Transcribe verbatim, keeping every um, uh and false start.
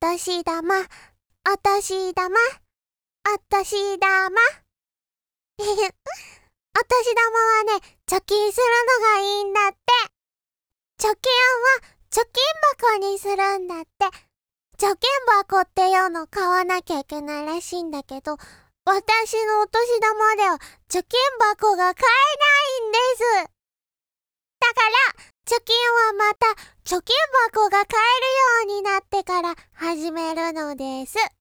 年玉、お年玉、お年玉。お年玉はね、貯金するのがいいんだって。貯金は貯金箱にするんだって。貯金箱っていうの買わなきゃいけないらしいんだけど、私のお年玉では貯金箱が買えないんです。だから、貯金はまた貯金箱が買えるようになってから始めるのです。